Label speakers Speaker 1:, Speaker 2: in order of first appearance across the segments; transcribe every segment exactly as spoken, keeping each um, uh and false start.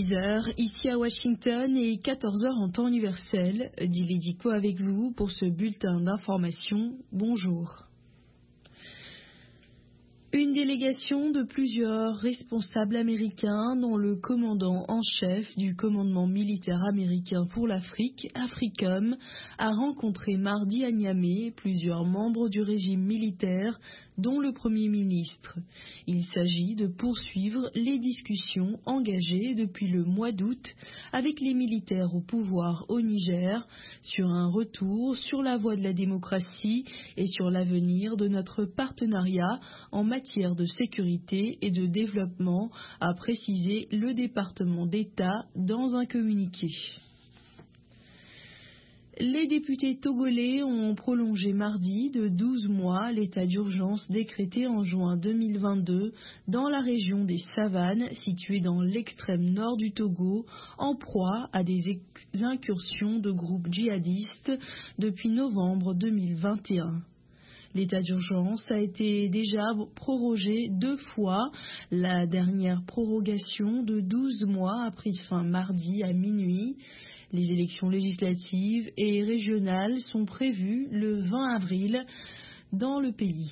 Speaker 1: dix heures ici à Washington et quatorze heures en temps universel. Dividico avec vous pour ce bulletin d'information. Bonjour. Une délégation de plusieurs responsables américains, dont le commandant en chef du commandement militaire américain pour l'Afrique, AFRICOM, a rencontré mardi à Niamey plusieurs membres du régime militaire, dont le Premier ministre. Il s'agit de poursuivre les discussions engagées depuis le mois d'août avec les militaires au pouvoir au Niger sur un retour sur la voie de la démocratie et sur l'avenir de notre partenariat en matière de sécurité et de développement, a précisé le département d'État dans un communiqué. Les députés togolais ont prolongé mardi de douze mois l'état d'urgence décrété en juin deux mille vingt-deux dans la région des Savanes, située dans l'extrême nord du Togo, en proie à des incursions de groupes djihadistes depuis novembre deux mille vingt et un. L'état d'urgence a été déjà prorogé deux fois. La dernière prorogation de douze mois a pris fin mardi à minuit. Les élections législatives et régionales sont prévues le vingt avril dans le pays.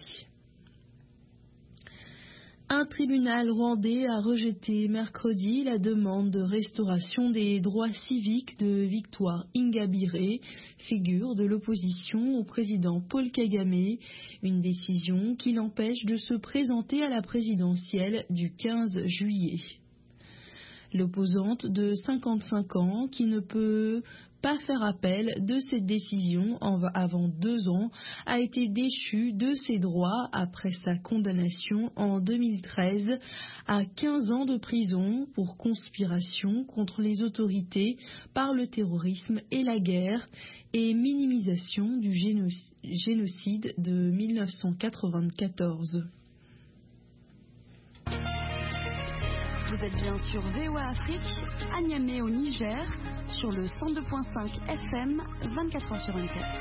Speaker 1: Un tribunal rwandais a rejeté mercredi la demande de restauration des droits civiques de Victoire Ingabire, figure de l'opposition au président Paul Kagame, une décision qui l'empêche de se présenter à la présidentielle du quinze juillet. L'opposante de cinquante-cinq ans, qui ne peut pas faire appel de cette décision avant deux ans, a été déchue de ses droits après sa condamnation en deux mille treize à quinze ans de prison pour conspiration contre les autorités par le terrorisme et la guerre et minimisation du génocide de mille neuf cent quatre-vingt-quatorze.
Speaker 2: Vous êtes bien sur V O A Afrique, à Niamey au Niger, sur le cent deux virgule cinq F M, vingt-quatre heures sur vingt-quatre.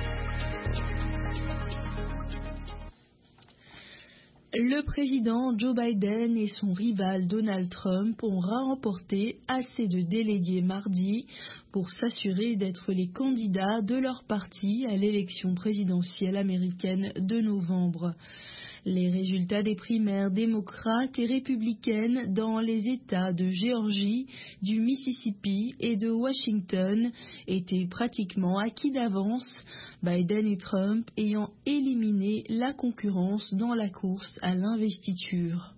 Speaker 1: Le président Joe Biden et son rival Donald Trump ont remporté assez de délégués mardi pour s'assurer d'être les candidats de leur parti à l'élection présidentielle américaine de novembre. Les résultats des primaires démocrates et républicaines dans les États de Géorgie, du Mississippi et de Washington étaient pratiquement acquis d'avance, Biden et Trump ayant éliminé la concurrence dans la course à l'investiture.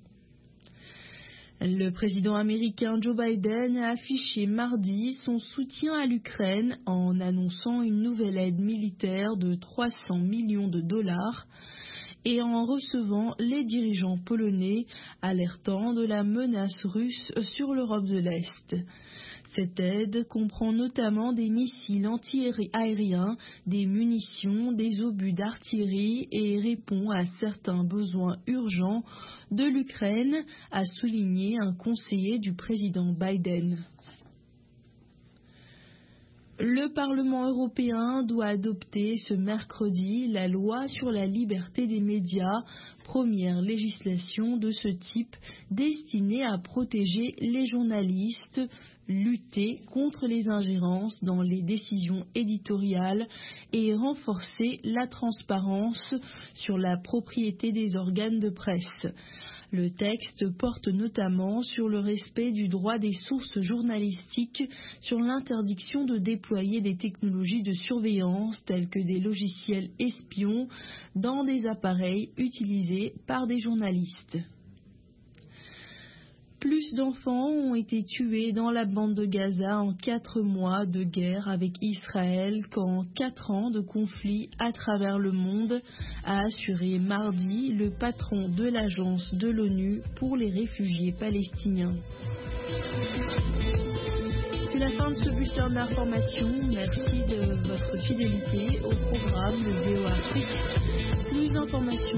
Speaker 1: Le président américain Joe Biden a affiché mardi son soutien à l'Ukraine en annonçant une nouvelle aide militaire de trois cents millions de dollars. Et en recevant les dirigeants polonais alertant de la menace russe sur l'Europe de l'Est. Cette aide comprend notamment des missiles anti-aériens, des munitions, des obus d'artillerie et répond à certains besoins urgents de l'Ukraine, a souligné un conseiller du président Biden. Le Parlement européen doit adopter ce mercredi la loi sur la liberté des médias, première législation de ce type destinée à protéger les journalistes, lutter contre les ingérences dans les décisions éditoriales et renforcer la transparence sur la propriété des organes de presse. Le texte porte notamment sur le respect du droit des sources journalistiques, sur l'interdiction de déployer des technologies de surveillance telles que des logiciels espions dans des appareils utilisés par des journalistes. Plus d'enfants ont été tués dans la bande de Gaza en quatre mois de guerre avec Israël qu'en quatre ans de conflit à travers le monde, a assuré mardi le patron de l'agence de l'ONU pour les réfugiés palestiniens. C'est la fin de ce bulletin d'information. Merci de votre fidélité au programme de V O A Afrique. Plus d'informations